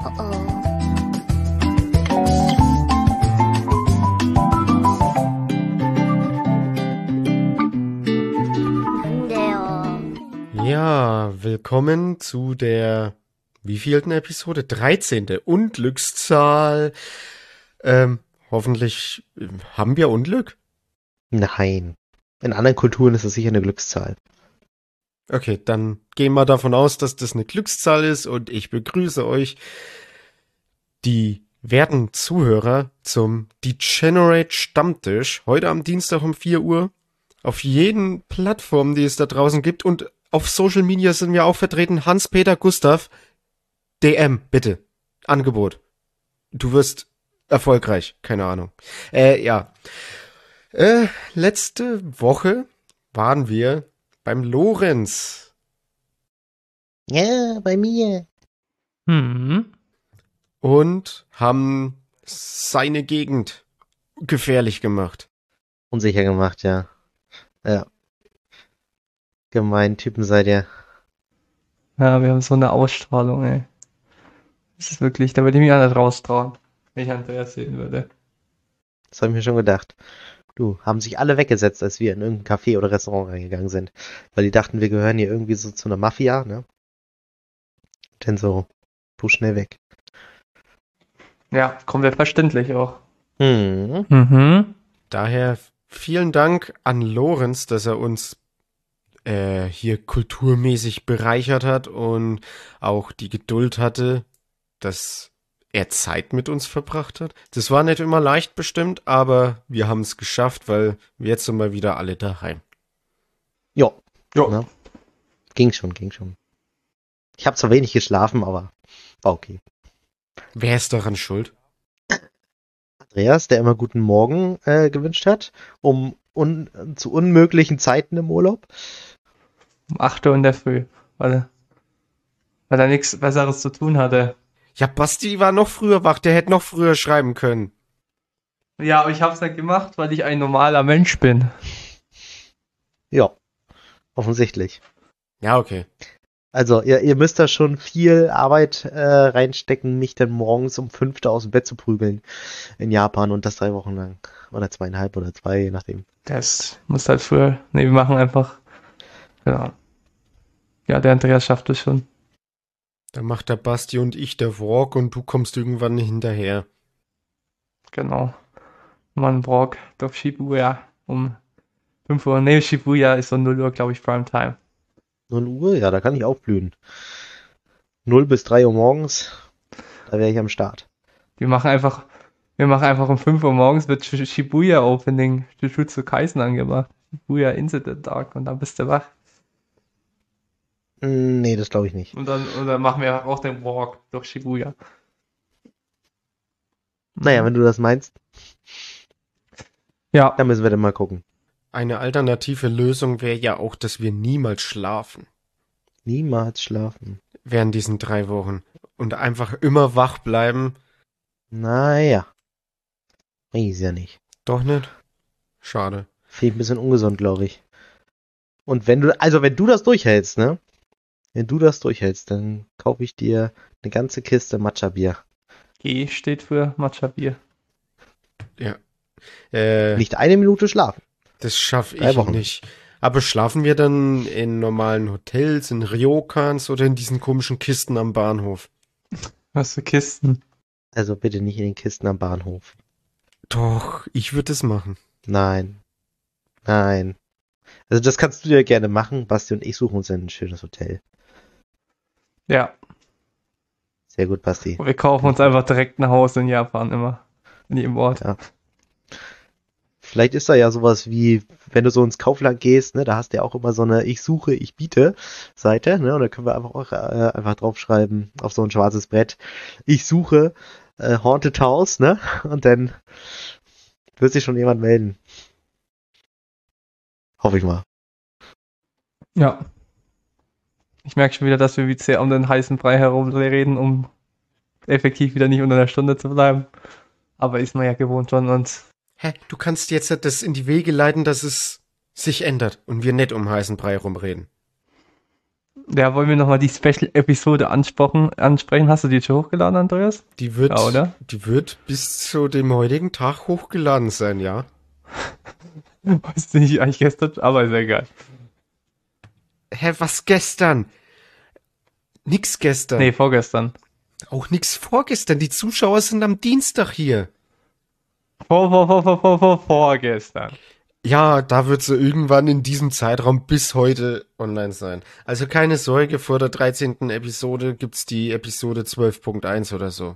Ja, willkommen zu der wievielten Episode? 13. Unglückszahl. Hoffentlich haben wir Unglück? Nein. In anderen Kulturen ist es sicher eine Glückszahl. Okay, dann gehen wir davon aus, dass das eine Glückszahl ist und ich begrüße euch, die werten Zuhörer, zum Degenerate Stammtisch. Heute am Dienstag um 4 Uhr. Auf jeden Plattformen, die es da draußen gibt, und auf Social Media sind wir auch vertreten. Hans-Peter Gustav, DM, bitte. Angebot. Du wirst erfolgreich. Keine Ahnung. Ja. Letzte Woche waren wir beim Lorenz. Ja, bei mir. Und haben seine Gegend gefährlich gemacht. Unsicher gemacht, ja. Ja. Gemeinen Typen seid ihr. Ja, wir haben so eine Ausstrahlung, ey. Das ist wirklich, da würde ich mich auch nicht raustrauen, wenn ich Andreas sehen würde. Das habe ich mir schon gedacht. Du, haben sich alle weggesetzt, als wir in irgendein Café oder Restaurant reingegangen sind. Weil die dachten, wir gehören hier irgendwie so zu einer Mafia, ne? Denn so, schnell weg. Ja, komplett verständlich auch. Mhm. Daher vielen Dank an Lorenz, dass er uns hier kulturmäßig bereichert hat und auch die Geduld hatte, dass er Zeit mit uns verbracht hat. Das war nicht immer leicht bestimmt, aber wir haben es geschafft, weil jetzt sind wir wieder alle daheim. Ja. Jo. Ne? Ging schon. Ich habe zwar wenig geschlafen, aber war okay. Wer ist daran schuld? Andreas, der immer guten Morgen gewünscht hat, zu unmöglichen Zeiten im Urlaub. Um 8 Uhr in der Früh, weil er nichts Besseres zu tun hatte. Ja, Basti war noch früher wach, der hätte noch früher schreiben können. Ja, aber ich hab's nicht gemacht, weil ich ein normaler Mensch bin. Ja, offensichtlich. Ja, okay. Also, ihr müsst da schon viel Arbeit reinstecken, mich dann morgens um 5 aus dem Bett zu prügeln in Japan und das 3 Wochen lang. Oder 2,5 oder 2, je nachdem. Das muss halt früher. Ne, wir machen einfach. Genau. Ja, der Andreas schafft es schon. Dann macht der Basti und ich der Walk und du kommst irgendwann hinterher. Genau. Man Walk durch Shibuya um 5 Uhr. Ne, Shibuya ist so 0 Uhr, glaube ich, Primetime. 0 Uhr? Ja, da kann ich aufblühen. 0 bis 3 Uhr morgens, da wäre ich am Start. Wir machen einfach um 5 Uhr morgens wird Shibuya Opening Jujutsu Kaisen angemacht. Shibuya Incident Dark und dann bist du wach. Nee, das glaube ich nicht. Und dann machen wir auch den Walk durch Shibuya. Naja, wenn du das meinst, Ja, dann müssen wir dann mal gucken. Eine alternative Lösung wäre ja auch, dass wir niemals schlafen Niemals schlafen. während diesen 3 Wochen und einfach immer wach bleiben. Naja. Ist ja nicht. Doch nicht? Schade. Finde ich ein bisschen ungesund, glaube ich. Und wenn du das durchhältst, ne? Wenn du das durchhältst, dann kaufe ich dir eine ganze Kiste Matcha-Bier. G steht für Matcha-Bier. Ja. Nicht eine Minute schlafen. Das schaffe 3 ich Wochen. nicht. Aber schlafen wir dann in normalen Hotels, in Ryokans oder in diesen komischen Kisten am Bahnhof? Was für Kisten? Also bitte nicht in den Kisten am Bahnhof. Doch, ich würde es machen. Nein. Also das kannst du ja gerne machen. Basti und ich suchen uns ein schönes Hotel. Ja, Sehr gut, Basti. wir kaufen uns einfach direkt ein Haus in Japan immer. In jedem Ort. Ja. Vielleicht ist da ja sowas wie, wenn du so ins Kaufland gehst, ne, da hast du ja auch immer so eine Ich suche, ich biete Seite, ne, und da können wir einfach auch einfach draufschreiben auf so ein schwarzes Brett. Ich suche Haunted House, ne, und dann wird sich schon jemand melden. Hoffe ich mal. Ja. Ich merke schon wieder, dass wir wie sehr um den heißen Brei herumreden, um effektiv wieder nicht unter einer Stunde zu bleiben. Aber ist man ja gewohnt von uns. Hä, du kannst jetzt das in die Wege leiten, dass es sich ändert und wir nicht um heißen Brei rumreden. Ja, wollen wir nochmal die Special-Episode ansprechen? Hast du die schon hochgeladen, Andreas? Die wird, Ja, oder? die wird bis zu dem heutigen Tag hochgeladen sein, ja. Weiß nicht, eigentlich gestern, aber ist ja egal. Hä, was gestern? Nix gestern. Nee, vorgestern. Auch nix vorgestern. Die Zuschauer sind am Dienstag hier. Vorgestern. Ja, da wird sie irgendwann in diesem Zeitraum bis heute online sein. Also keine Sorge, vor der 13. Episode gibt's die Episode 12.1 oder so.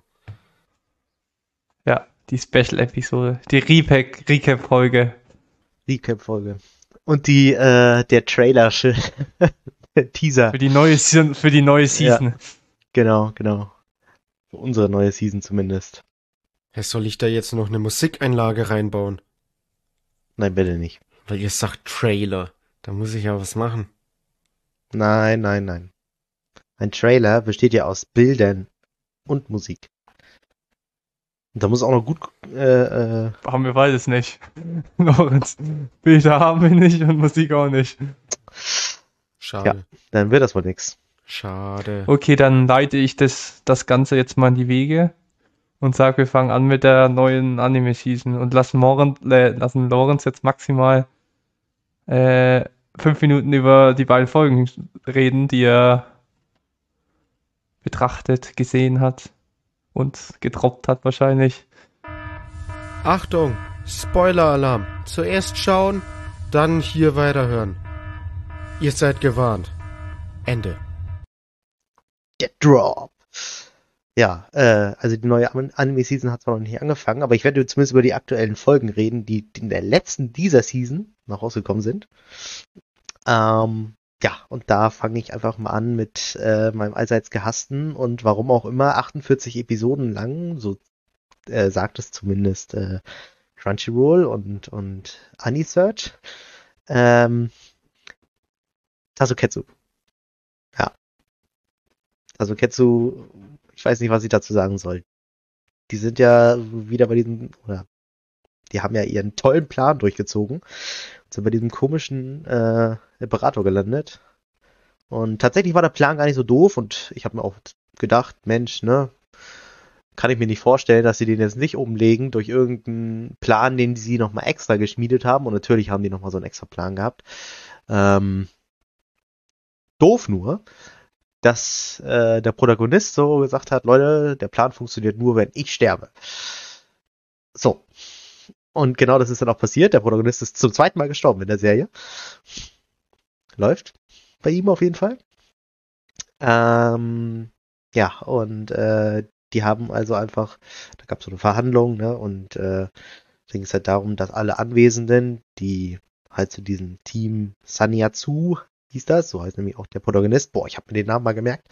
Ja, die Special-Episode. Die Recap-Folge. Recap-Folge. Und der Trailer, Teaser. Für die neue Season. Genau. Für unsere neue Season zumindest. Soll ich da jetzt noch eine Musikeinlage reinbauen? Nein, bitte nicht. Weil ihr sagt Trailer. Da muss ich ja was machen. Nein. Ein Trailer besteht ja aus Bildern und Musik. Und da muss auch noch gut, Haben wir beides nicht. Lorenz, Bilder haben wir nicht und Musik auch nicht. Schade. dann wird das wohl nix. Schade. Okay, dann leite ich das Ganze jetzt mal in die Wege und sage, wir fangen an mit der neuen Anime-Season und lassen Lorenz jetzt maximal 5 Minuten über die beiden Folgen reden, die er betrachtet, gesehen hat und gedroppt hat wahrscheinlich. Achtung, Spoiler-Alarm. Zuerst schauen, dann hier weiterhören. Ihr seid gewarnt. Ende. Der Drop. Ja, also die neue Anime-Season hat zwar noch nicht angefangen, aber ich werde zumindest über die aktuellen Folgen reden, die in der letzten dieser Season noch rausgekommen sind. Ja, und da fange ich einfach mal an mit meinem allseits gehassten und warum auch immer 48 Episoden lang, so sagt es zumindest Crunchyroll und Anisearch. Tasuketsu. Ja. Tasuketsu, ich weiß nicht, was ich dazu sagen soll. Die sind ja wieder bei diesem, oder die haben ja ihren tollen Plan durchgezogen und sind bei diesem komischen Imperator gelandet. Und tatsächlich war der Plan gar nicht so doof und ich habe mir auch gedacht, Mensch, ne, kann ich mir nicht vorstellen, dass sie den jetzt nicht umlegen durch irgendeinen Plan, den sie nochmal extra geschmiedet haben. Und natürlich haben die nochmal so einen extra Plan gehabt. Doof nur, dass der Protagonist so gesagt hat, Leute, der Plan funktioniert nur, wenn ich sterbe. So. Und genau das ist dann auch passiert. Der Protagonist ist zum zweiten Mal gestorben in der Serie. Läuft bei ihm auf jeden Fall. Ja, und die haben also einfach, da gab es so eine Verhandlung, ne, und da ging es halt darum, dass alle Anwesenden, die halt zu diesem Team Sanyazu hieß das, so heißt nämlich auch der Protagonist, boah, ich habe mir den Namen mal gemerkt,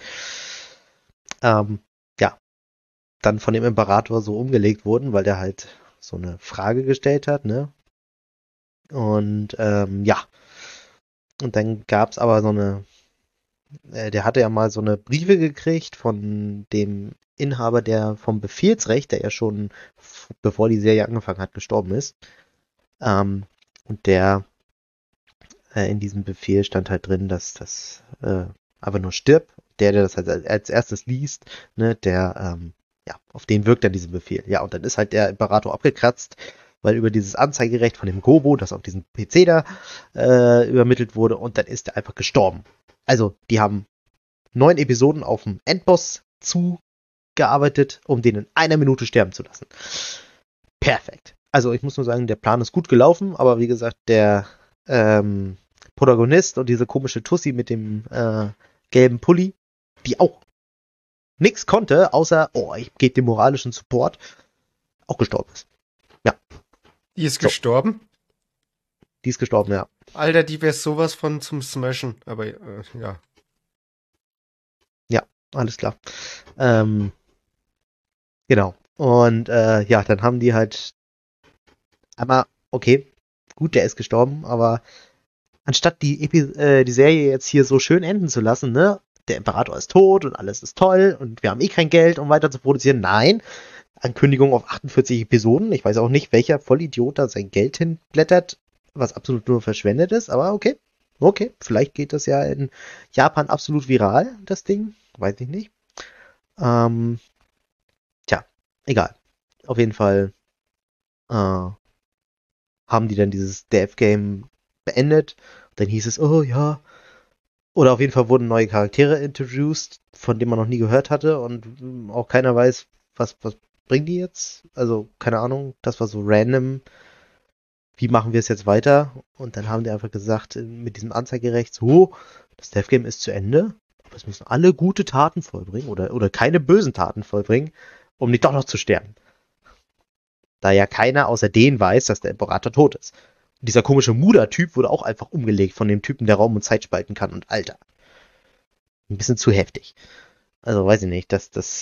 ja, dann von dem Imperator so umgelegt wurden, weil der halt so eine Frage gestellt hat, ne, und ja, und dann gab's aber so eine, der hatte ja mal so eine Briefe gekriegt von dem Inhaber vom Befehlsrecht, der ja schon, bevor die Serie angefangen hat, gestorben ist. Und der in diesem Befehl stand halt drin, dass das aber nur stirbt. Der das halt als erstes liest, ne, der, ja, auf den wirkt dann dieser Befehl. Ja, und dann ist halt der Imperator abgekratzt, weil über dieses Anzeigerecht von dem Gobo, das auf diesen PC da übermittelt wurde, und dann ist er einfach gestorben. Also, die haben 9 Episoden auf dem Endboss zugearbeitet, um den in einer Minute sterben zu lassen. Perfekt. Also, ich muss nur sagen, der Plan ist gut gelaufen, aber wie gesagt, der Protagonist und diese komische Tussi mit dem gelben Pulli, die auch nix konnte, außer, oh, ich gebe dem moralischen Support, auch gestorben ist. Ja. Die ist gestorben? Die ist gestorben, ja. Alter, die wäre sowas von zum Smashen, aber ja. Ja, alles klar. Genau. Und ja, dann haben die halt einmal, okay, gut, der ist gestorben, aber anstatt die Serie jetzt hier so schön enden zu lassen, ne, der Imperator ist tot und alles ist toll und wir haben eh kein Geld, um weiter zu produzieren. Nein, Ankündigung auf 48 Episoden. Ich weiß auch nicht, welcher Vollidiot da sein Geld hinblättert, was absolut nur verschwendet ist, aber okay, Okay, vielleicht geht das ja in Japan absolut viral, das Ding. Weiß ich nicht. Ähm, tja, egal. Auf jeden Fall haben die dann dieses Death-Game beendet. Dann hieß es, oh ja. Oder auf jeden Fall wurden neue Charaktere introduced, von denen man noch nie gehört hatte und auch keiner weiß, was bringen die jetzt. Also, keine Ahnung, das war so random. Wie machen wir es jetzt weiter? Und dann haben die einfach gesagt, mit diesem Anzeigerecht, so, das Death Game ist zu Ende, aber es müssen alle gute Taten vollbringen oder keine bösen Taten vollbringen, um nicht doch noch zu sterben. Da ja keiner außer denen weiß, dass der Imperator tot ist. Und dieser komische Muda-Typ wurde auch einfach umgelegt von dem Typen, der Raum und Zeit spalten kann. Und Alter, ein bisschen zu heftig. Also weiß ich nicht,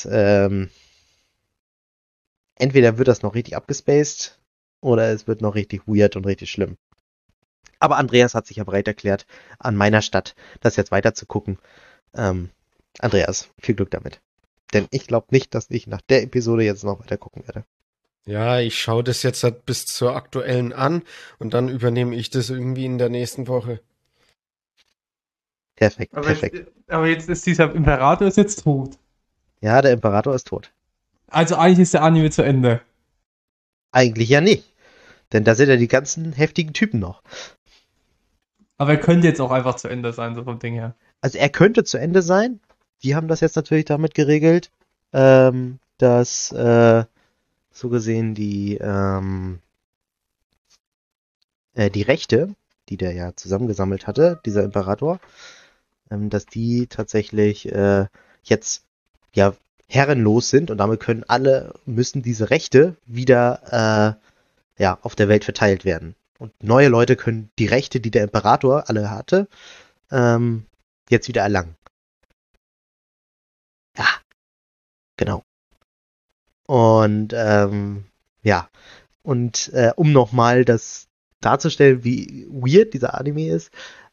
entweder wird das noch richtig abgespaced oder es wird noch richtig weird und richtig schlimm. Aber Andreas hat sich ja bereit erklärt, an meiner Stadt das jetzt weiter zu gucken. Andreas, viel Glück damit. Denn ich glaube nicht, dass ich nach der Episode jetzt noch weiter gucken werde. Ja, ich schaue das jetzt halt bis zur aktuellen an und dann übernehme ich das irgendwie in der nächsten Woche. Perfekt, Aber perfekt. aber jetzt ist dieser Imperator ist jetzt tot. Ja, der Imperator ist tot. Also eigentlich ist der Anime zu Ende. Eigentlich ja nicht. Denn da sind ja die ganzen heftigen Typen noch. Aber er könnte jetzt auch einfach zu Ende sein, so vom Ding her. Also er könnte zu Ende sein. Die haben das jetzt natürlich damit geregelt, dass so gesehen die Rechte, die der ja zusammengesammelt hatte, dieser Imperator, dass die tatsächlich jetzt ja herrenlos sind und damit müssen diese Rechte wieder auf der Welt verteilt werden. Und neue Leute können die Rechte, die der Imperator alle hatte, jetzt wieder erlangen. Ja, genau. Und um nochmal das darzustellen, wie weird dieser Anime ist,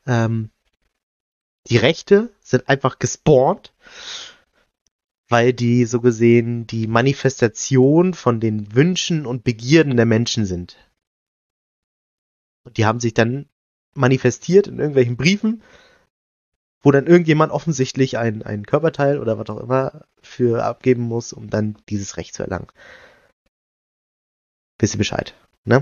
die Rechte sind einfach gespawnt, weil die so gesehen die Manifestation von den Wünschen und Begierden der Menschen sind. Und die haben sich dann manifestiert in irgendwelchen Briefen, wo dann irgendjemand offensichtlich ein Körperteil oder was auch immer für abgeben muss, um dann dieses Recht zu erlangen. Wisst ihr Bescheid, ne?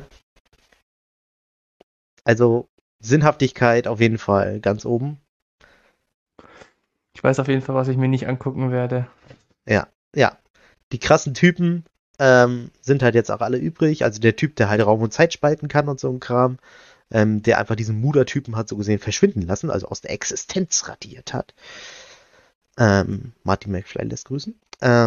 Also Sinnhaftigkeit auf jeden Fall ganz oben. Ich weiß auf jeden Fall, was ich mir nicht angucken werde. Ja. Die krassen Typen sind halt jetzt auch alle übrig. Also der Typ, der halt Raum und Zeit spalten kann und so ein Kram, der einfach diesen Muda-Typen hat so gesehen verschwinden lassen, also aus der Existenz radiert hat. Martin McFly lässt grüßen.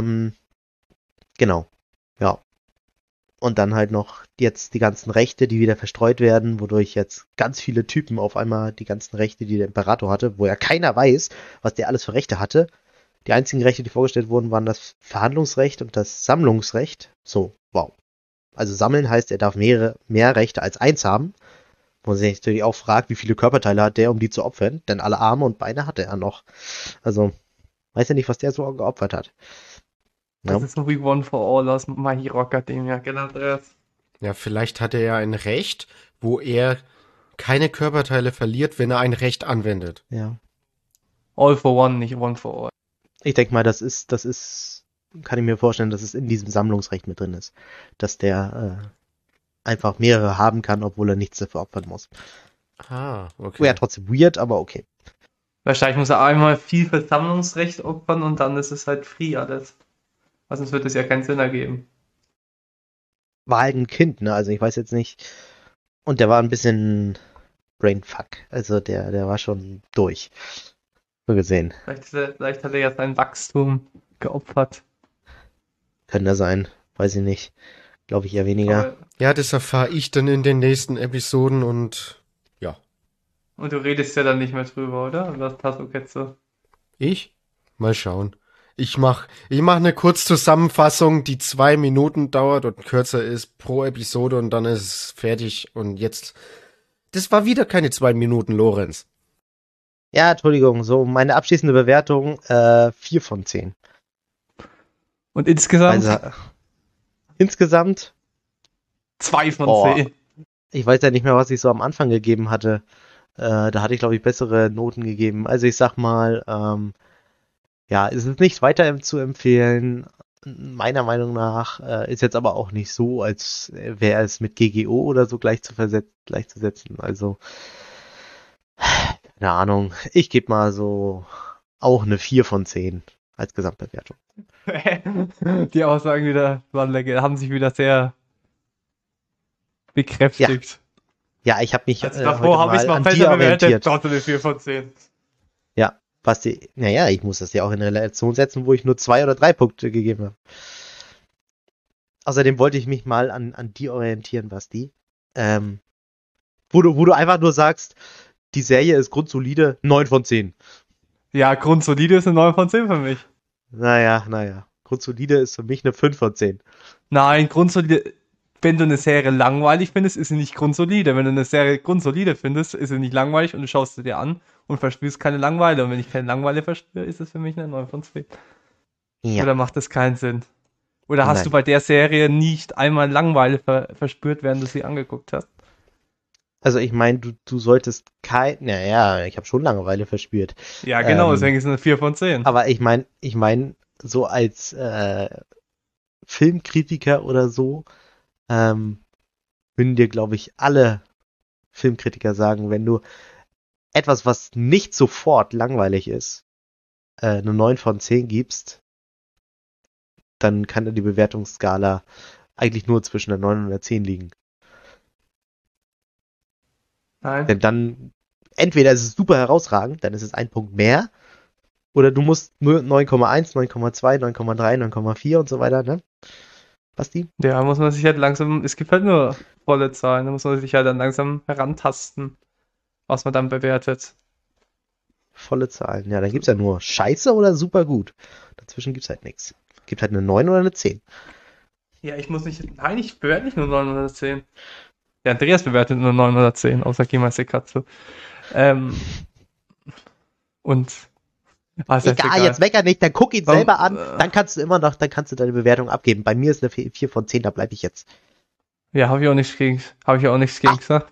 Genau. Ja. Und dann halt noch jetzt die ganzen Rechte, die wieder verstreut werden, wodurch jetzt ganz viele Typen auf einmal die ganzen Rechte, die der Imperator hatte, wo ja keiner weiß, was der alles für Rechte hatte. Die einzigen Rechte, die vorgestellt wurden, waren das Verhandlungsrecht und das Sammlungsrecht. So, wow. Also sammeln heißt, er darf mehr Rechte als eins haben. Wo man sich natürlich auch fragt, wie viele Körperteile hat der, um die zu opfern. Denn alle Arme und Beine hatte er noch. Also, weiß ja nicht, was der so geopfert hat. Das Ja. ist so wie One for All aus My Hero Academia, genau, Andreas. Ja, vielleicht hat er ja ein Recht, wo er keine Körperteile verliert, wenn er ein Recht anwendet. Ja. All for One, nicht One for All. Ich denke mal, das ist, kann ich mir vorstellen, dass es in diesem Sammlungsrecht mit drin ist. Dass der einfach mehrere haben kann, obwohl er nichts dafür opfern muss. Ah, okay. Wäre trotzdem weird, aber okay. Wahrscheinlich muss er einmal viel Versammlungsrecht opfern und dann ist es halt free alles. Weil sonst wird es ja keinen Sinn ergeben. War halt ein Kind, ne? Also ich weiß jetzt nicht. Und der war ein bisschen Brainfuck. Also der war schon durch. So gesehen. Vielleicht hat er ja sein Wachstum geopfert. Könnte sein. Weiß ich nicht. Glaube ich eher weniger. Aber, Ja, das erfahre ich dann in den nächsten Episoden und ja. und du redest ja dann nicht mehr drüber, oder? Das Tasso-Ketze. Ich? Mal schauen. Ich mach eine Kurzzusammenfassung, die 2 Minuten dauert und kürzer ist pro Episode und dann ist es fertig. Und jetzt, das war wieder keine 2 Minuten, Lorenz. Ja, Entschuldigung. So, meine abschließende Bewertung, 4 von 10. Und insgesamt Also, insgesamt, 2 von Boah. 10. ich weiß ja nicht mehr, was ich so am Anfang gegeben hatte. Da hatte ich, glaube ich, bessere Noten gegeben. Also ich sag mal, ja, es ist nicht weiter zu empfehlen. Meiner Meinung nach ist jetzt aber auch nicht so, als wäre es mit GGO oder so gleichzusetzen. Also, keine Ahnung. Ich gebe mal so auch eine 4 von 10 als Gesamtbewertung. Die Aussagen wieder haben sich wieder sehr bekräftigt. Ja, ich habe mich Also heute davor habe ich es mal mal an besser dir bewertet, orientiert. trotzdem eine 4 von 10. Ja, naja, ich muss das ja auch in Relation setzen, wo ich nur 2 oder 3 Punkte gegeben habe. Außerdem wollte ich mich mal an dir orientieren, Basti. Wo du einfach nur sagst, die Serie ist grundsolide, 9 von 10. Ja, grundsolide ist eine 9 von 10 für mich. Naja. Grundsolide ist für mich eine 5 von 10. Nein, grundsolide. Wenn du eine Serie langweilig findest, ist sie nicht grundsolide. Wenn du eine Serie grundsolide findest, ist sie nicht langweilig und du schaust sie dir an und verspürst keine Langeweile. Und wenn ich keine Langeweile verspüre, ist es für mich eine 9 von 10. Ja, Oder macht das keinen Sinn? Oder hast du nein. bei der Serie nicht einmal Langeweile verspürt, während du sie angeguckt hast? Also ich meine, du solltest naja, ich habe schon Langeweile verspürt. Ja, genau, Ähm, deswegen ist es eine 4 von 10. aber ich mein, so als Filmkritiker oder so, würden dir, glaube ich, alle Filmkritiker sagen, wenn du etwas, was nicht sofort langweilig ist, eine 9 von 10 gibst, dann kann da die Bewertungsskala eigentlich nur zwischen der 9 und der 10 liegen. Nein. Denn dann, entweder ist es super herausragend, dann ist es ein Punkt mehr, oder du musst nur 9,1, 9,2, 9,3, 9,4 und so weiter, ne? Basti? Ja, muss man sich halt langsam, es gibt halt nur volle Zahlen, da muss man sich halt dann langsam herantasten, was man dann bewertet. Volle Zahlen. Ja, dann gibt's ja nur Scheiße oder super gut. Dazwischen gibt's halt nichts. Gibt halt eine 9 oder eine 10. Ja, nein, ich bewerte nicht nur 9 oder 10. Der Andreas bewertet nur 9 oder 10, außer Gemeister Katze. Und, ist jetzt Egal, egal. jetzt mecker nicht, dann guck ihn Warum- selber an, dann kannst du deine Bewertung abgeben. Bei mir ist eine 4 von 10, da bleibe ich jetzt. Ja, habe ich auch nichts gegen gesagt.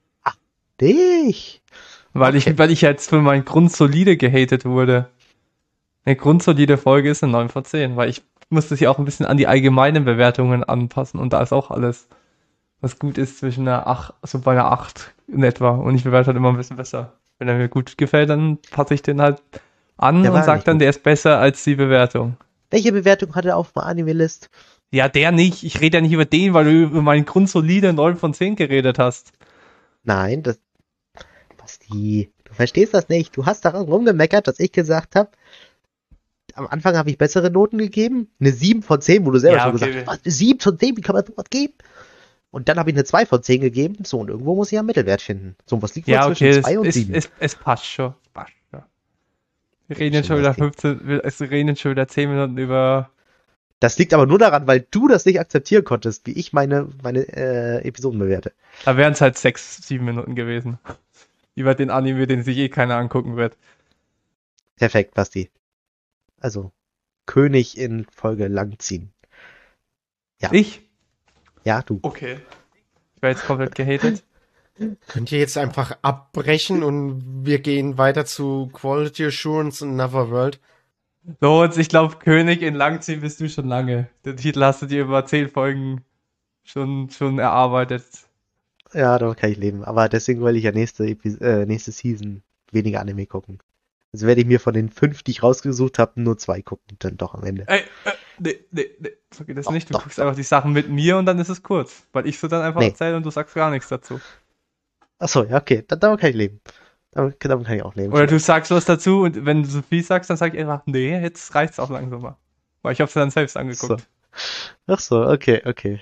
Dich! Weil Okay. weil ich jetzt für mein Grundsolide gehatet wurde. Eine grundsolide Folge ist eine 9 von 10, weil ich musste sich auch ein bisschen an die allgemeinen Bewertungen anpassen und da ist auch alles, was gut ist, zwischen einer 8, so bei einer 8 in etwa. Und ich bewerte halt immer ein bisschen besser. Wenn er mir gut gefällt, dann passe ich den halt an Der war und sage nicht dann, gut. der ist besser als die Bewertung. Welche Bewertung hat er auf dem Anime-List? Ja, der nicht. Ich rede ja nicht über den, weil du über meinen grundsolide 9 von 10 geredet hast. Nein, Basti, du verstehst das nicht. Du hast daran rumgemeckert, dass ich gesagt habe, am Anfang habe ich bessere Noten gegeben. Eine 7 von 10, wo du selber Ja, schon okay. gesagt hast, was, eine 7 von 10, wie kann man sowas geben? Und dann habe ich eine 2 von 10 gegeben. So, und irgendwo muss ich ja einen Mittelwert finden. So, was liegt wohl Ja, zwischen okay, 2 und 7? es passt schon. Wir reden jetzt schon wieder 10 Minuten über. Das liegt aber nur daran, weil du das nicht akzeptieren konntest, wie ich meine Episoden bewerte. Da wären es halt 6, 7 Minuten gewesen. Über den Anime, den sich eh keiner angucken wird. Perfekt, Basti. Also, König in Folge langziehen. Ja. Ich? Ja, du. Okay. Ich war jetzt komplett gehatet. Könnt ihr jetzt einfach abbrechen und wir gehen weiter zu Quality Assurance in Anotherworld? Lorenz, ich glaube, König in Langziehen bist du schon lange. Den Titel hast du dir über 10 Folgen schon erarbeitet. Ja, damit kann ich leben. Aber deswegen will ich ja nächste Season weniger Anime gucken. Also werde ich mir von den 5, die ich rausgesucht habe, nur 2 gucken, dann doch am Ende. Ey, nee. So geht das Doch, nicht. Du doch, guckst doch. einfach die Sachen mit mir und dann ist es kurz. Weil ich so dann einfach Nee. erzähle und du sagst gar nichts dazu. Achso, ja, okay. Damit kann ich leben. Damit kann ich auch leben. Oder du sagst was dazu und wenn du so viel sagst, dann sag ich einfach, nee, jetzt reicht's auch langsam mal. Weil ich hab's dann selbst angeguckt. Ach so, okay.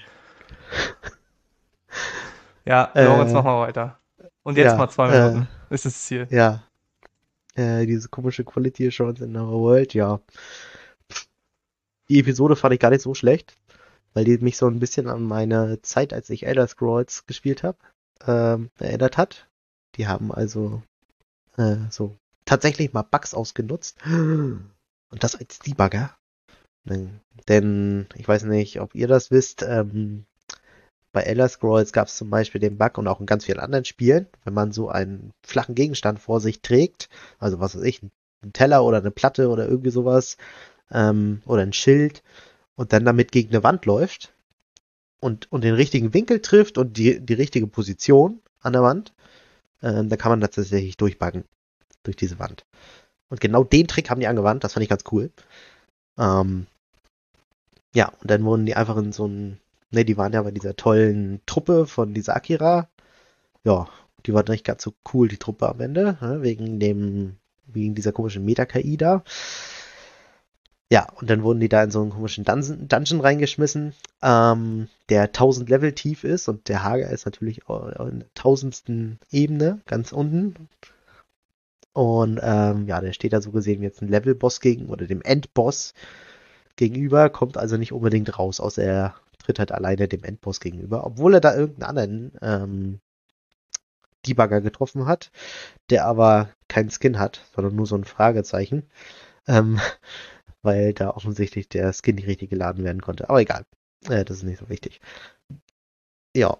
Ja, Lorenz, mach mal weiter. Und jetzt ja, mal 2 Minuten. Ist das Ziel. Ja. Diese komische Quality Assurance in our World, ja. Die Episode fand ich gar nicht so schlecht, weil die mich so ein bisschen an meine Zeit, als ich Elder Scrolls gespielt habe, erinnert hat. Die haben also so tatsächlich mal Bugs ausgenutzt. Und das als Debugger. Denn, ich weiß nicht, ob ihr das wisst, bei Elder Scrolls gab es zum Beispiel den Bug und auch in ganz vielen anderen Spielen, wenn man so einen flachen Gegenstand vor sich trägt, also was weiß ich, ein Teller oder eine Platte oder irgendwie sowas, oder ein Schild und dann damit gegen eine Wand läuft und den richtigen Winkel trifft und die richtige Position an der Wand, da kann man tatsächlich durchbuggen durch diese Wand. Und genau den Trick haben die angewandt, das fand ich ganz cool. Ja, und dann wurden die einfach in so ein, ne, die waren ja bei dieser tollen Truppe von dieser Akira. Ja, die war nicht ganz so cool, die Truppe am Ende, ne, wegen dieser komischen Meta-KI da. Ja, und dann wurden die da in so einen komischen Dungeon reingeschmissen, der 1000 Level tief ist und der Hager ist natürlich auch in der 1000. Ebene, ganz unten. Und ja, der steht da so gesehen jetzt ein Level-Boss gegen oder dem Endboss gegenüber, kommt also nicht unbedingt raus, außer er tritt halt alleine dem Endboss gegenüber, obwohl er da irgendeinen anderen Debugger getroffen hat, der aber keinen Skin hat, sondern nur so ein Fragezeichen, weil da offensichtlich der Skin nicht richtig geladen werden konnte. Aber egal, das ist nicht so wichtig. Ja,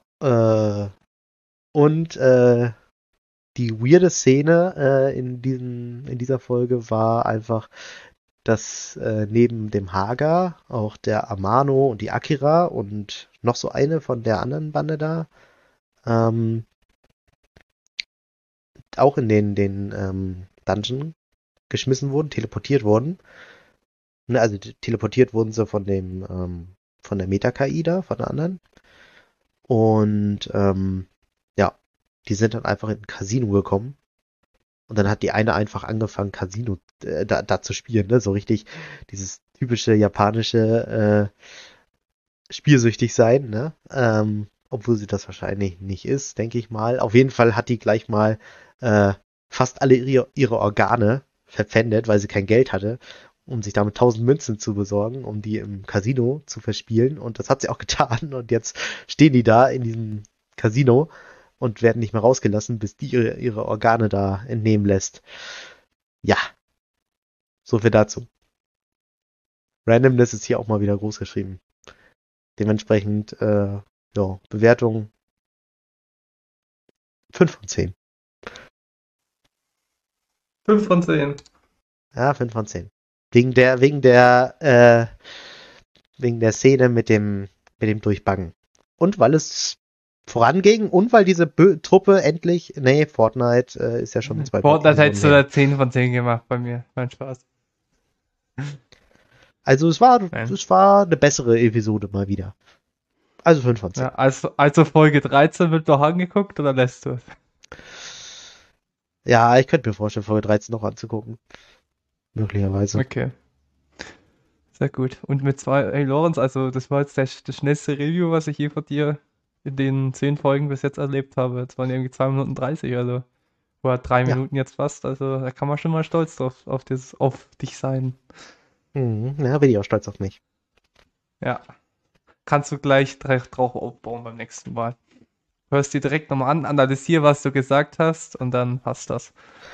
und die weirde Szene in dieser Folge war einfach, dass neben dem Haga auch der Amano und die Akira und noch so eine von der anderen Bande da auch in den Dungeon geschmissen wurden, teleportiert wurden. Ne, also teleportiert wurden sie von der Meta-KI da, von der anderen. Und ja, die sind dann einfach in ein Casino gekommen. Und dann hat die eine einfach angefangen, Casino da zu spielen, ne? So richtig dieses typische japanische spielsüchtig sein, ne? Obwohl sie das wahrscheinlich nicht ist, denke ich mal. Auf jeden Fall hat die gleich mal fast alle ihre Organe verpfändet, weil sie kein Geld hatte, um sich damit 1000 Münzen zu besorgen, um die im Casino zu verspielen. Und das hat sie auch getan. Und jetzt stehen die da in diesem Casino und werden nicht mehr rausgelassen, bis die ihre Organe da entnehmen lässt. Ja, so viel dazu. Randomness ist hier auch mal wieder groß geschrieben. Dementsprechend, ja, Bewertung 5 von 10. 5 von 10. Ja, 5 von 10. Wegen der Szene mit dem Durchbaggen. Und weil es voranging und weil diese Truppe endlich, nee, Fortnite ist ja schon mit 2 Fortnite hättest du da 10 von 10 gemacht bei mir. Mein Spaß. Also es war eine bessere Episode mal wieder. Also 5 von 10. Ja, also Folge 13 wird noch angeguckt oder lässt du es? Ja, ich könnte mir vorstellen, Folge 13 noch anzugucken. Möglicherweise. Okay. Sehr gut. Und mit Lorenz, also das war jetzt das schnellste Review, was ich je von dir in den 10 Folgen bis jetzt erlebt habe. Es waren irgendwie 2 Minuten 30, also oder 3 Minuten jetzt fast. Also da kann man schon mal stolz drauf auf dich sein. Ja, bin ich auch stolz auf mich. Ja. Kannst du gleich drauf aufbauen beim nächsten Mal. Hörst dir direkt nochmal an, analysier, was du gesagt hast und dann passt das.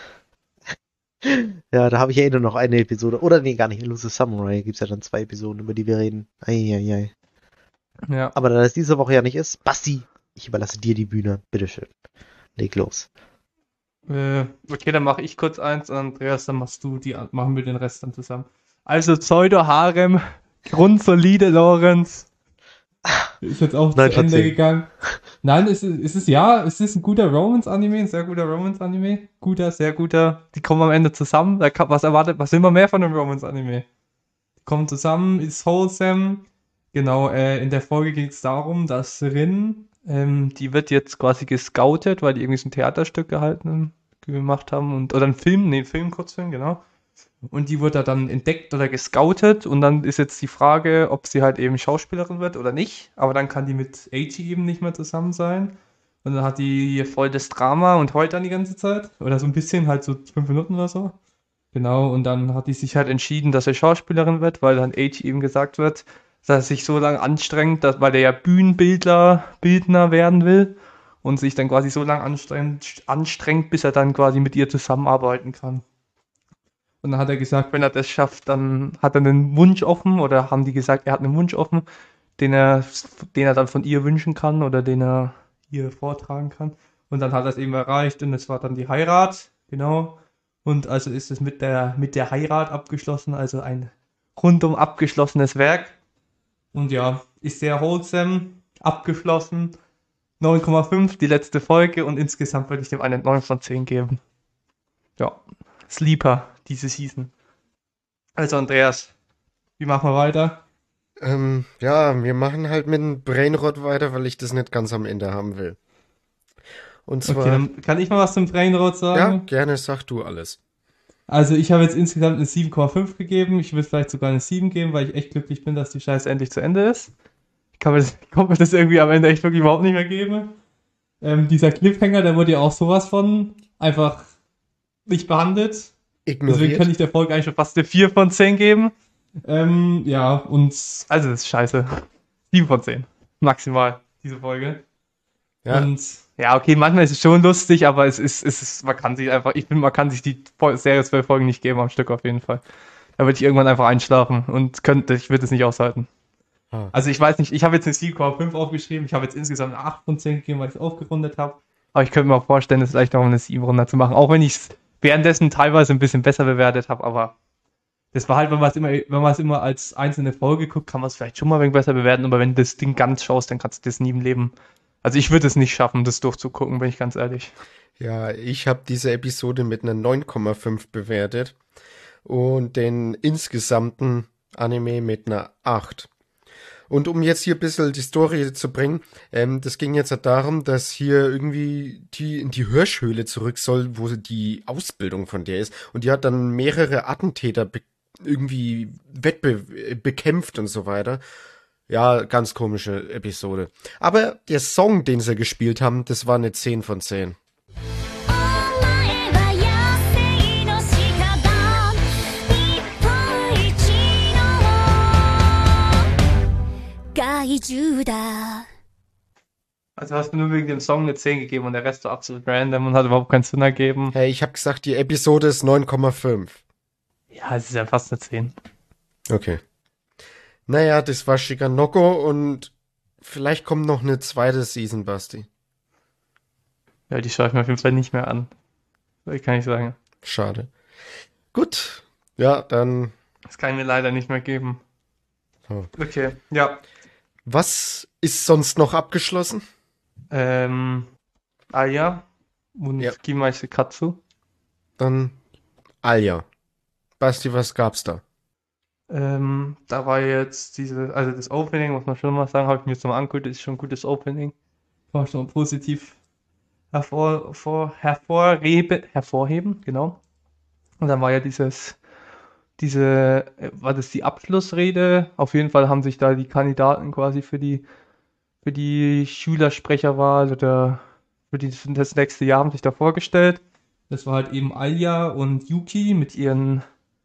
Ja, da habe ich ja nur noch eine Episode. Oder nee, gar nicht. Elusive Samurai gibt es ja dann 2 Episoden, über die wir reden. Eieiei. Ja. Aber da das diese Woche ja nicht ist, Basti, ich überlasse dir die Bühne. Bitteschön. Leg los. Okay, dann mache ich kurz eins und Andreas, dann machen wir den Rest dann zusammen. Also Pseudo-Harem, grundsolide Lorenz. Ist jetzt auch zu Ende gegangen. Nein, es ist ein guter Romance-Anime, ein sehr guter Romance-Anime. Sehr guter. Die kommen am Ende zusammen. Was will man mehr von einem Romance-Anime? Die kommen zusammen, ist wholesome. Genau, in der Folge geht es darum, dass Rin, die wird jetzt quasi gescoutet, weil die irgendwie so ein Theaterstück gemacht haben oder ein Kurzfilm, genau. Und die wird da dann entdeckt oder gescoutet und dann ist jetzt die Frage, ob sie halt eben Schauspielerin wird oder nicht. Aber dann kann die mit Eiji eben nicht mehr zusammen sein. Und dann hat die hier voll das Drama und heult dann die ganze Zeit. Oder so ein bisschen, halt so 5 Minuten oder so. Genau, und dann hat die sich halt entschieden, dass sie Schauspielerin wird, weil dann Eiji eben gesagt wird, dass er sich so lange anstrengt, weil er ja Bildner werden will. Und sich dann quasi so lange anstrengt, bis er dann quasi mit ihr zusammenarbeiten kann. Und dann hat er gesagt, wenn er das schafft, dann hat er einen Wunsch offen, oder haben die gesagt, er hat einen Wunsch offen, den er dann von ihr wünschen kann oder den er ihr vortragen kann. Und dann hat er es eben erreicht und es war dann die Heirat, genau. Und also ist es mit der Heirat abgeschlossen, also ein rundum abgeschlossenes Werk. Und ja, ist sehr wholesome, abgeschlossen. 9,5 die letzte Folge und insgesamt würde ich dem eine 9 von 10 geben. Ja, Sleeper diese Season. Also Andreas, wie machen wir weiter? Ja, wir machen halt mit dem Brainrot weiter, weil ich das nicht ganz am Ende haben will. Und Okay, zwar, dann kann ich mal was zum Brainrot ja, sagen. gerne sag du alles. Also ich habe jetzt insgesamt eine 7,5 gegeben. Ich würde vielleicht sogar eine 7 geben, weil ich echt glücklich bin, dass die Scheiße endlich zu Ende ist. Konnte mir das irgendwie am Ende echt wirklich überhaupt nicht mehr geben. Dieser Cliffhanger, der wurde ja auch sowas von einfach nicht behandelt. Deswegen Ignoriert. könnte ich der Folge eigentlich schon fast eine 4 von 10 geben. Ja, und also das ist scheiße. 7 von 10. Maximal, diese Folge. Ja, Und ja, okay, manchmal ist es schon lustig, aber es ist, man kann sich einfach, ich finde, man kann sich die Serie 12 Folgen nicht geben am Stück auf jeden Fall. Da würde ich irgendwann einfach einschlafen und ich würde es nicht aushalten. Ah. Also ich weiß nicht, ich habe jetzt eine 7,5 aufgeschrieben, ich habe jetzt insgesamt eine 8 von 10 gegeben, weil ich es aufgerundet habe. Aber ich könnte mir auch vorstellen, es vielleicht noch eine 7 runter zu machen, auch wenn ich es währenddessen teilweise ein bisschen besser bewertet habe, aber das war halt, wenn man es immer als einzelne Folge guckt, kann man es vielleicht schon mal ein wenig besser bewerten, aber wenn du das Ding ganz schaust, dann kannst du das nie im Leben. Also ich würde es nicht schaffen, das durchzugucken, bin ich ganz ehrlich. ja, ich habe diese Episode mit einer 9,5 bewertet und den insgesamten Anime mit einer 8. Und um jetzt hier ein bisschen die Story zu bringen, das ging jetzt halt darum, dass hier irgendwie die in die Hirschhöhle zurück soll, wo die Ausbildung von der ist. Und die hat dann mehrere Attentäter irgendwie bekämpft und so weiter. Ja, ganz komische Episode. Aber der Song, den sie gespielt haben, das war eine 10 von 10. お前は野生の鹿だ日本一の怪獣だ Also hast du nur wegen dem Song eine 10 gegeben und der Rest war absolut random und hat überhaupt keinen Sinn ergeben. Hey, ich habe gesagt, die Episode ist 9,5. Ja, es ist ja fast eine 10. Okay. Naja, das war Shikanoko und vielleicht kommt noch eine zweite Season, Basti. Ja, die schaue ich mir auf jeden Fall nicht mehr an. Das kann ich sagen. Schade. Gut. Ja, dann. Das kann ich mir leider nicht mehr geben. Oh. Okay, ja. Was ist sonst noch abgeschlossen? Aya und Ja. Kimai Katsu. Dann Alja. Basti, was gab's da? Da war jetzt also das Opening, muss man schon mal sagen, habe ich mir jetzt nochmal angeguckt, das ist schon ein gutes Opening. Kann man schon mal positiv hervorheben, genau. Und dann war ja war das die Abschlussrede? Auf jeden Fall haben sich da die Kandidaten quasi für die Schülersprecherwahl oder für das nächste Jahr haben sich da vorgestellt. Das war halt eben Alja und Yuki mit ihren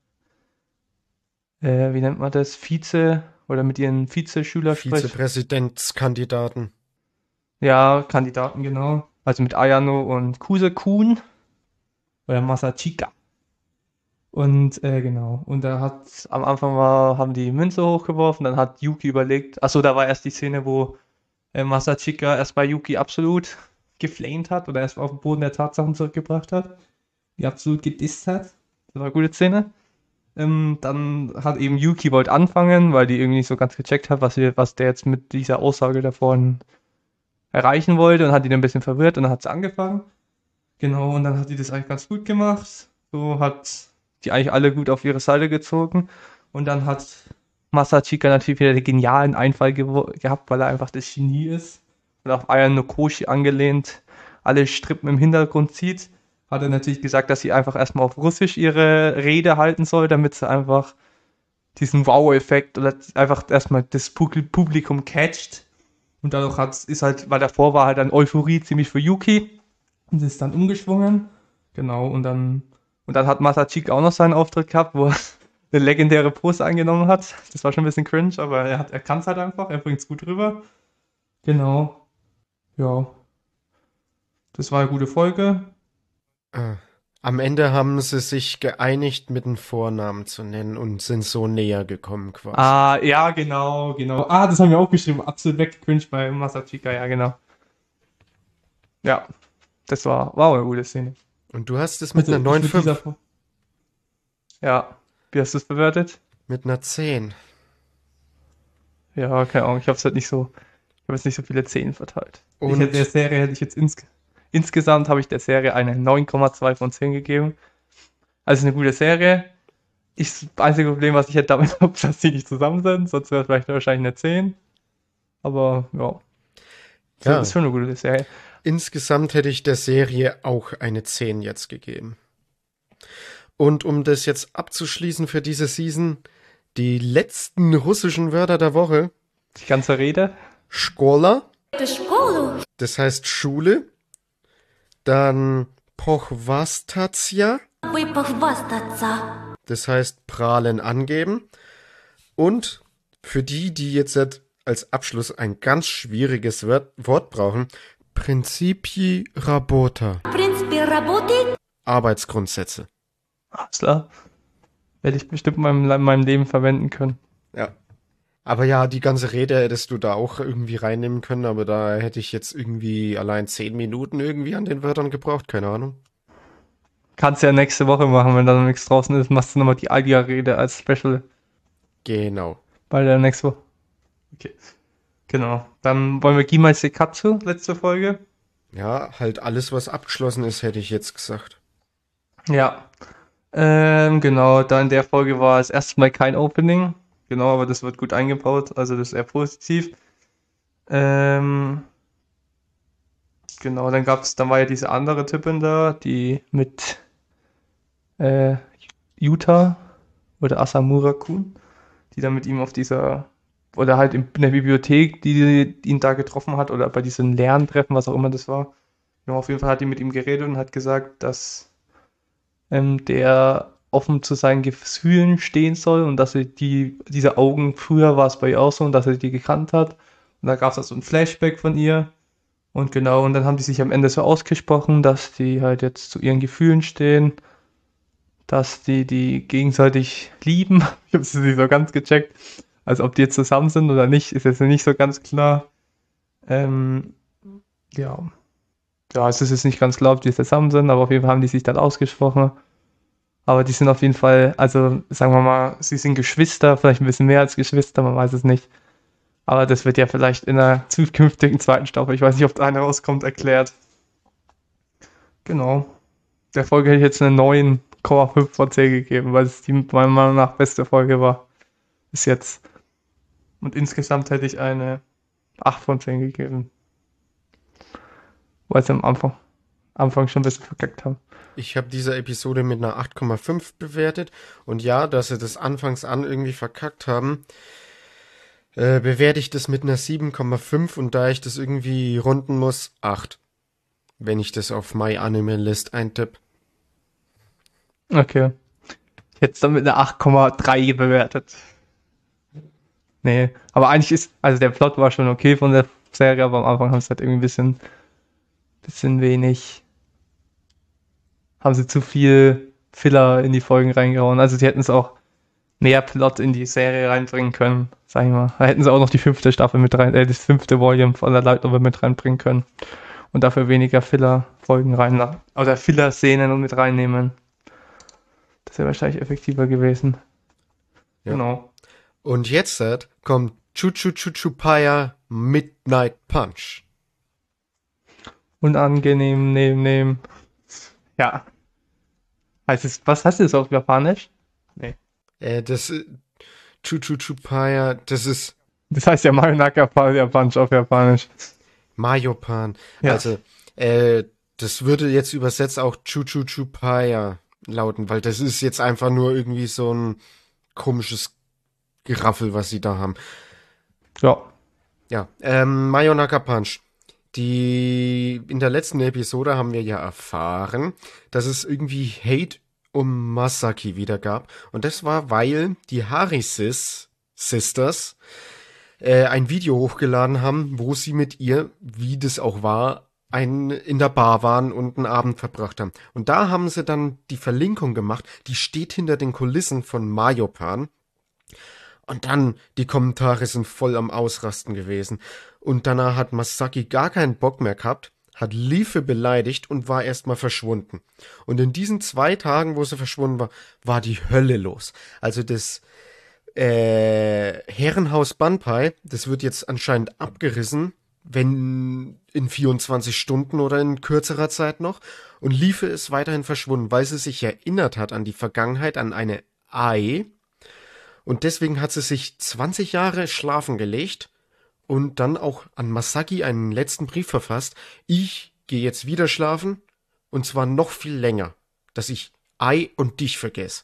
wie nennt man das? Oder mit ihren Vizeschülersprechern. Vizepräsidentskandidaten. Ja, Kandidaten, genau. Also mit Ayano und Kuse-kun. Oder Masachika. Und, genau. Und am Anfang haben die Münze hochgeworfen, dann hat Yuki überlegt. Achso, da war erst die Szene, wo Masachika erst bei Yuki absolut geflamed hat oder erst auf den Boden der Tatsachen zurückgebracht hat. Die absolut gedisst hat. Das war eine gute Szene. Dann hat eben Yuki wollte anfangen, weil die irgendwie nicht so ganz gecheckt hat, was der jetzt mit dieser Aussage davon erreichen wollte und hat ihn ein bisschen verwirrt und dann hat sie angefangen. Genau, und dann hat die das eigentlich ganz gut gemacht. So hat die eigentlich alle gut auf ihre Seite gezogen. Und dann hat Masachika natürlich wieder den genialen Einfall gehabt, weil er einfach das Genie ist. Und auf Ayano Koshi angelehnt alle Strippen im Hintergrund zieht. Hat er natürlich gesagt, dass sie einfach erstmal auf Russisch ihre Rede halten soll, damit sie einfach diesen Wow-Effekt oder einfach erstmal das Publikum catcht. Und dadurch weil davor war halt dann Euphorie ziemlich für Yuki. Und ist dann umgeschwungen. Genau, und dann hat Masachika auch noch seinen Auftritt gehabt, wo er eine legendäre Pose angenommen hat. Das war schon ein bisschen cringe, aber er kann es halt einfach, er bringt es gut rüber. Genau. Ja. Das war eine gute Folge. Am Ende haben sie sich geeinigt, mit einem Vornamen zu nennen und sind so näher gekommen quasi. Ah, ja, genau, genau. Ah, das haben wir auch geschrieben. Absolut weggecringed bei Masachika, ja, genau. Ja, das war eine gute Szene. Und du hast es mit einer ich würd 9,5, Ja, wie hast du es bewertet? mit einer 10. Ja, keine Ahnung, ich habe jetzt nicht so viele 10 verteilt. Und hätte ich jetzt insgesamt habe ich der Serie eine 9,2 von 10 gegeben. Also eine gute Serie. Das einzige Problem, was ich hätte damit habe, dass die nicht zusammen sind, sonst wäre es vielleicht wahrscheinlich eine 10. Aber ja, Ja. ist schon eine gute Serie. insgesamt hätte ich der Serie auch eine 10 jetzt gegeben. Und um das jetzt abzuschließen für diese Season, die letzten russischen Wörter der Woche. Die ganze Rede. Школа, Школу das heißt Schule. Dann Pohvastazia, выпохвастаться. das heißt prahlen angeben. Und für die jetzt als Abschluss ein ganz schwieriges Wort brauchen, Principi Rabota, В принципе, работает. Arbeitsgrundsätze. Alles klar. Werde ich bestimmt in meinem Leben verwenden können. Ja. Aber ja, die ganze Rede hättest du da auch irgendwie reinnehmen können, aber da hätte ich jetzt irgendwie allein 10 Minuten irgendwie an den Wörtern gebraucht, keine Ahnung. Kannst ja nächste Woche machen, wenn da noch nichts draußen ist, machst du nochmal die Aldia-Rede als Special Genau. bei der nächsten Woche. Okay. Genau. Dann wollen wir Gimai Sekatsu, letzte Folge. Ja, halt alles, was abgeschlossen ist, hätte ich jetzt gesagt. Ja. Genau, da in der Folge war es erstmal kein Opening. Genau, aber das wird gut eingebaut, also das ist eher positiv. Genau, dann war ja diese andere Typin da, die mit Yuta oder Asamura-kun, die dann mit ihm auf oder halt in der Bibliothek, die ihn da getroffen hat, oder bei diesem Lerntreffen, was auch immer das war. Genau, auf jeden Fall hat die mit ihm geredet und hat gesagt, dass der offen zu seinen Gefühlen stehen soll und dass er diese Augen, früher war es bei ihr auch so, und dass er die gekannt hat. Und da gab es also ein Flashback von ihr. Und genau, und dann haben die sich am Ende so ausgesprochen, dass die halt jetzt zu ihren Gefühlen stehen, dass die gegenseitig lieben. Ich habe es nicht so ganz gecheckt. Also ob die jetzt zusammen sind oder nicht, ist jetzt nicht so ganz klar. Ja. Ja, es ist jetzt nicht ganz klar, ob die zusammen sind, aber auf jeden Fall haben die sich dann ausgesprochen. Aber die sind auf jeden Fall, also sagen wir mal, sie sind Geschwister, vielleicht ein bisschen mehr als Geschwister, man weiß es nicht. Aber das wird ja vielleicht in der zukünftigen zweiten Staffel, ich weiß nicht, ob da eine rauskommt, erklärt. Genau. Der Folge hätte ich jetzt eine 9,5 von 10 gegeben, weil es die meiner Meinung nach beste Folge war. Bis jetzt. Und insgesamt hätte ich eine 8 von 10 gegeben. Weil sie am Anfang schon ein bisschen verkackt haben. Ich habe diese Episode mit einer 8,5 bewertet. Und ja, dass sie das anfangs an irgendwie verkackt haben, bewerte ich das mit einer 7,5. Und da ich das irgendwie runden muss, 8. Wenn ich das auf My Anime List eintippe. Okay. Ich hätte es dann mit einer 8,3 bewertet. Nee, aber eigentlich also der Plot war schon okay von der Serie, aber am Anfang haben sie halt irgendwie ein bisschen wenig, haben sie zu viel Filler in die Folgen reingehauen. Also sie hätten es auch mehr Plot in die Serie reinbringen können, sag ich mal. Da hätten sie auch noch die 5. Staffel das 5. Volume von der Light Novel mit reinbringen können. Und dafür weniger Filler-Folgen reinlassen. Oder Filler-Szenen mit reinnehmen. Das wäre wahrscheinlich effektiver gewesen. Ja. Genau. Und jetzt kommt Chuchupaya Midnight Punch. Unangenehm nehmen. Ja. Was heißt das auf Japanisch? Nee. Das Chuchupaya, das ist Das heißt ja Mayonaka Punch auf Japanisch. Mayopan. Ja. Also, das würde jetzt übersetzt auch Chuchupaya lauten, weil das ist jetzt einfach nur irgendwie so ein komisches Geraffel, was sie da haben. Ja. Ja, Mayonaka Punch. In der letzten Episode haben wir ja erfahren, dass es irgendwie Hate um Masaki wieder gab. Und das war, weil die Harisis Sisters ein Video hochgeladen haben, wo sie mit ihr, wie das auch war, in der Bar waren und einen Abend verbracht haben. Und da haben sie dann die Verlinkung gemacht, die steht hinter den Kulissen von Majopan. Und dann, die Kommentare sind voll am Ausrasten gewesen. Und danach hat Masaki gar keinen Bock mehr gehabt, hat Liefe beleidigt und war erstmal verschwunden. Und in diesen 2 Tagen, wo sie verschwunden war, war die Hölle los. Also das Herrenhaus Banpai, das wird jetzt anscheinend abgerissen, wenn in 24 Stunden oder in kürzerer Zeit noch. Und Liefe ist weiterhin verschwunden, weil sie sich erinnert hat an die Vergangenheit, an eine Ai. Und deswegen hat sie sich 20 Jahre schlafen gelegt und dann auch an Masaki einen letzten Brief verfasst. Ich gehe jetzt wieder schlafen und zwar noch viel länger, dass ich Ai und dich vergesse.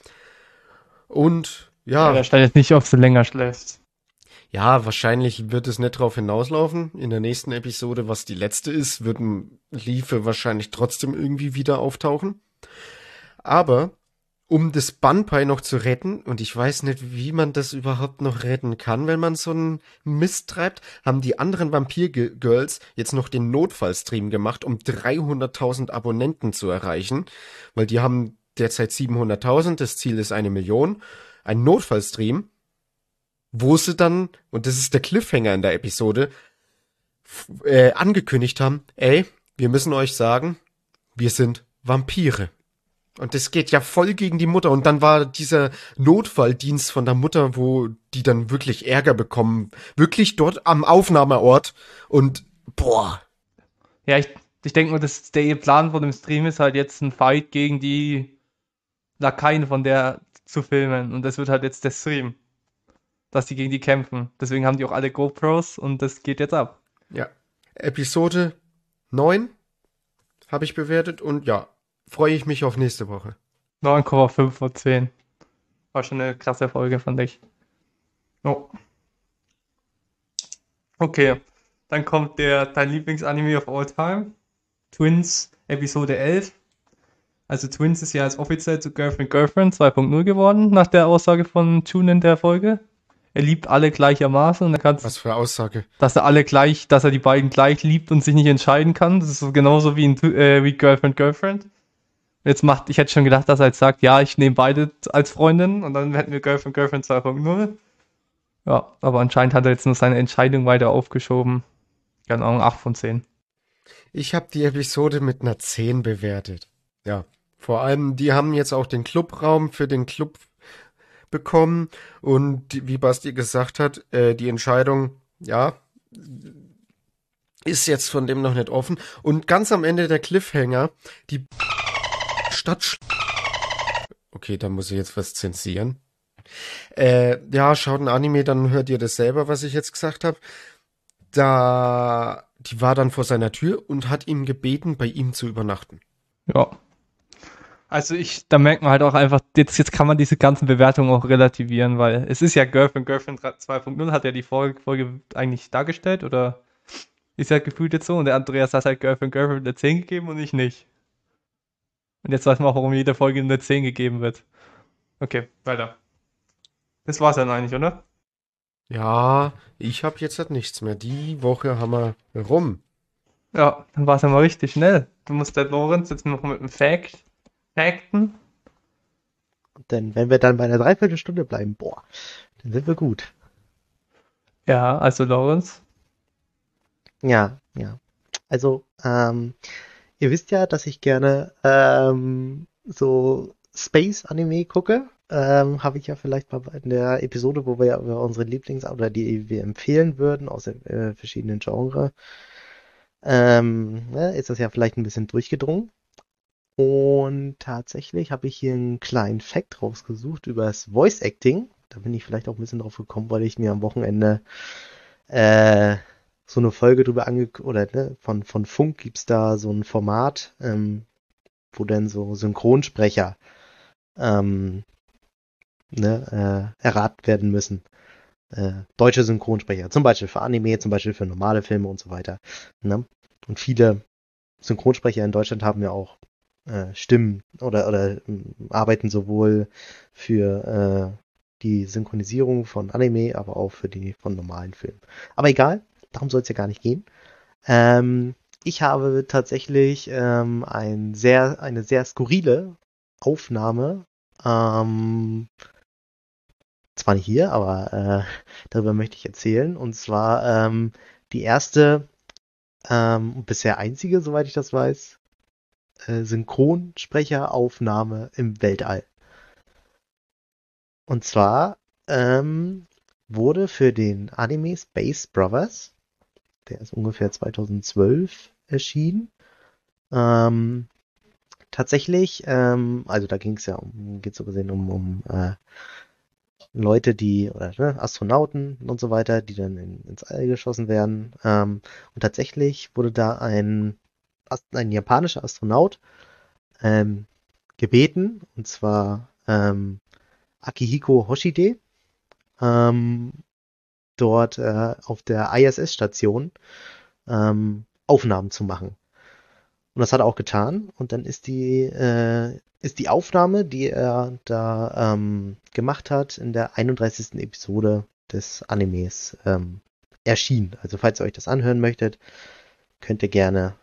Und Ja, da stand jetzt nicht, ob du länger schläfst. ja, wahrscheinlich wird es nicht drauf hinauslaufen. In der nächsten Episode, was die letzte ist, wird Liefe wahrscheinlich trotzdem irgendwie wieder auftauchen. Aber um das Banpai noch zu retten, und ich weiß nicht, wie man das überhaupt noch retten kann, wenn man so einen Mist treibt, haben die anderen Vampir-Girls jetzt noch den Notfallstream gemacht, um 300.000 Abonnenten zu erreichen, weil die haben derzeit 700.000, das Ziel ist 1 Million. Ein Notfallstream, wo sie dann, und das ist der Cliffhanger in der Episode, angekündigt haben, ey, wir müssen euch sagen, wir sind Vampire. Und das geht ja voll gegen die Mutter. Und dann war dieser Notfalldienst von der Mutter, wo die dann wirklich Ärger bekommen, wirklich dort am Aufnahmeort. Und boah, Ja, ich denke mal, dass der Plan von dem Stream ist halt jetzt ein Fight gegen die Lakaien von der zu filmen. Und das wird halt jetzt der Stream, dass die gegen die kämpfen. Deswegen haben die auch alle GoPros und das geht jetzt ab. ja. Episode 9 habe ich bewertet und ja, freue ich mich auf nächste Woche. 9,5 von 10. War schon eine krasse Folge, fand ich. Oh. Okay, dann kommt dein Lieblingsanime of all time. Twins, Episode 11. Also Twins ist ja jetzt offiziell zu Girlfriend 2.0 geworden, nach der Aussage von Jun in der Folge. Er liebt alle gleichermaßen und er kann, Was für Aussage. dass er die beiden gleich liebt und sich nicht entscheiden kann. Das ist so genauso wie Girlfriend. Ich hätte schon gedacht, dass er jetzt sagt, ja, ich nehme beide als Freundin und dann hätten wir Girlfriend 2.0. Ja, aber anscheinend hat er jetzt nur seine Entscheidung weiter aufgeschoben. Keine Ahnung, 8 von 10. Ich habe die Episode mit einer 10 bewertet. Ja, vor allem, die haben jetzt auch den Clubraum für den Club bekommen und wie Basti gesagt hat, die Entscheidung, ja, ist jetzt von dem noch nicht offen. Und ganz am Ende der Cliffhanger, die Stadt... Okay, da muss ich jetzt was zensieren. Ja, schaut ein Anime, dann hört ihr das selber, was ich jetzt gesagt habe. Die war dann vor seiner Tür und hat ihm gebeten, bei ihm zu übernachten. Ja. Also da merkt man halt auch einfach, jetzt kann man diese ganzen Bewertungen auch relativieren, weil es ist ja Girlfriend 2.0 hat ja die Folge eigentlich dargestellt, oder ist ja gefühlt jetzt so, und der Andreas hat halt Girlfriend eine 10 gegeben und ich nicht. Und jetzt weiß man auch, warum jede Folge eine 10 gegeben wird. Okay, weiter. Das war's dann eigentlich, oder? Ja, ich habe jetzt halt nichts mehr. Die Woche haben wir rum. Ja, dann war's ja mal richtig schnell. Du musst der Lorenz jetzt noch mit dem Fakten. Denn wenn wir dann bei einer Dreiviertelstunde bleiben, boah, dann sind wir gut. Ja, also Lorenz. Ja. Also, ihr wisst ja, dass ich gerne so Space-Anime gucke. Habe ich ja vielleicht mal in der Episode, wo wir ja über unsere oder die wir empfehlen würden aus den verschiedenen Genres, ist das ja vielleicht ein bisschen durchgedrungen. Und tatsächlich habe ich hier einen kleinen Fact rausgesucht über das Voice Acting. Da bin ich vielleicht auch ein bisschen drauf gekommen, weil ich mir am Wochenende so eine Folge drüber von Funk gibt's da so ein Format, wo dann so Synchronsprecher erraten werden müssen. Deutsche Synchronsprecher, zum Beispiel für Anime, zum Beispiel für normale Filme und so weiter. Ne? Und viele Synchronsprecher in Deutschland haben ja auch Stimmen oder arbeiten sowohl für die Synchronisierung von Anime, aber auch für die von normalen Filmen. Aber egal, darum soll es ja gar nicht gehen. ich habe tatsächlich eine sehr skurrile Aufnahme. Zwar nicht hier, aber darüber möchte ich erzählen. Und zwar die erste und bisher einzige, soweit ich das weiß, Synchronsprecheraufnahme im Weltall. Und zwar wurde für den Anime Space Brothers, der ist ungefähr 2012 erschienen, tatsächlich, also da ging es ja geht so gesehen um Leute, Astronauten und so weiter, die dann ins All geschossen werden. Und tatsächlich wurde da ein japanischer Astronaut gebeten, und zwar Akihiko Hoshide, dort auf der ISS-Station Aufnahmen zu machen. Und das hat er auch getan. Und dann ist die Aufnahme, die er da gemacht hat, in der 31. Episode des Animes erschienen. Also falls ihr euch das anhören möchtet, könnt ihr gerne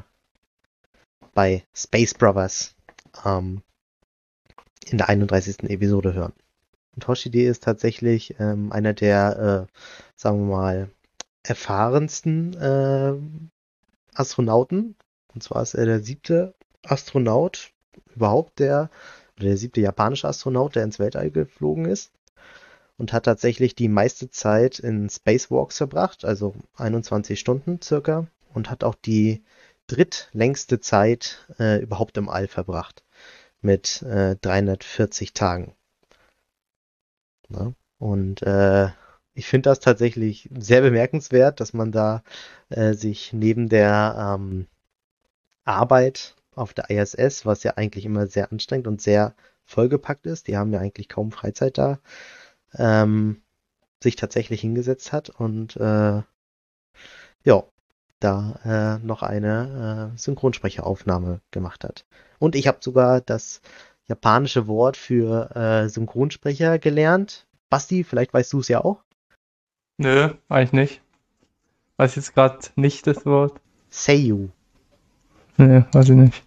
bei Space Brothers in der 31. Episode hören. Und Hoshide ist tatsächlich einer der, sagen wir mal, erfahrensten Astronauten. Und zwar ist er der 7. Astronaut überhaupt, der 7. japanische Astronaut, der ins Weltall geflogen ist. Und hat tatsächlich die meiste Zeit in Spacewalks verbracht, also 21 Stunden circa. Und hat auch die drittlängste Zeit überhaupt im All verbracht. Mit 340 Tagen. Ja, und ich finde das tatsächlich sehr bemerkenswert, dass man da sich neben der Arbeit auf der ISS, was ja eigentlich immer sehr anstrengend und sehr vollgepackt ist, die haben ja eigentlich kaum Freizeit da, sich tatsächlich hingesetzt hat und da noch eine Synchronsprecheraufnahme gemacht hat. Und ich habe sogar das japanische Wort für Synchronsprecher gelernt. Basti, vielleicht weißt du es ja auch. Nö, eigentlich nicht. Weiß jetzt gerade nicht das Wort. Seiyu. Nö, weiß ich nicht.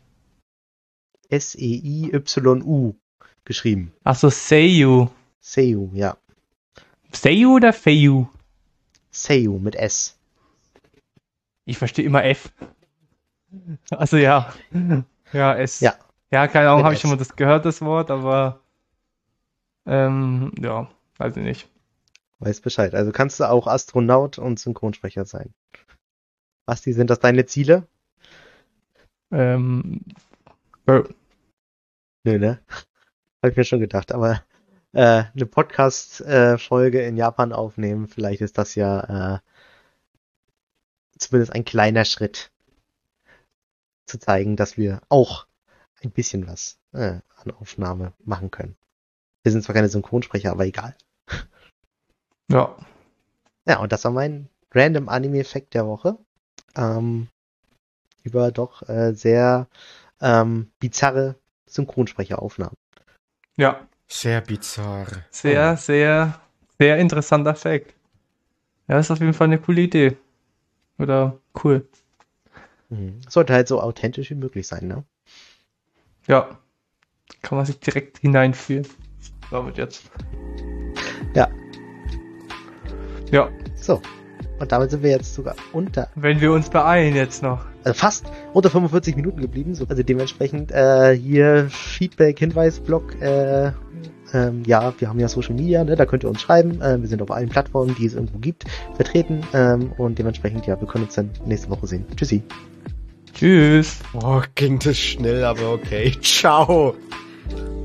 S-E-I-Y-U geschrieben. Ach so, Seiyu. Seiyu, ja. Seiyu oder Feiyu? Seiyu mit S. Ich verstehe immer F. Also ja. Ja, S. Ja. Ja, keine Ahnung, Mit habe ich S. schon mal das gehört, das Wort, aber ja, weiß ich nicht. Weiß Bescheid. Also kannst du auch Astronaut und Synchronsprecher sein. Basti, sind das deine Ziele? Nö. Nö, ne? Habe ich mir schon gedacht, aber eine Podcast-Folge in Japan aufnehmen, vielleicht ist das ja zumindest ein kleiner Schritt zu zeigen, dass wir auch ein bisschen was an Aufnahme machen können. Wir sind zwar keine Synchronsprecher, aber egal. Ja. Ja, und das war mein Random Anime-Fact der Woche. Über doch sehr bizarre Synchronsprecheraufnahmen. Ja. Sehr bizarr. Sehr, sehr, sehr interessanter Fact. Ja, ist auf jeden Fall eine coole Idee. Oder cool. Sollte halt so authentisch wie möglich sein, ne? Ja. Kann man sich direkt hineinfühlen. Damit jetzt. Ja. Ja. So. Und damit sind wir jetzt sogar Wenn wir uns beeilen jetzt noch. fast unter 45 Minuten geblieben. So, also dementsprechend hier Feedback, Hinweis-Blog. Ja, wir haben ja Social Media, ne? Da könnt ihr uns schreiben. Wir sind auf allen Plattformen, die es irgendwo gibt, vertreten. Und dementsprechend, ja, wir können uns dann nächste Woche sehen. Tschüssi. Tschüss. Oh, ging das schnell, aber okay. Ciao.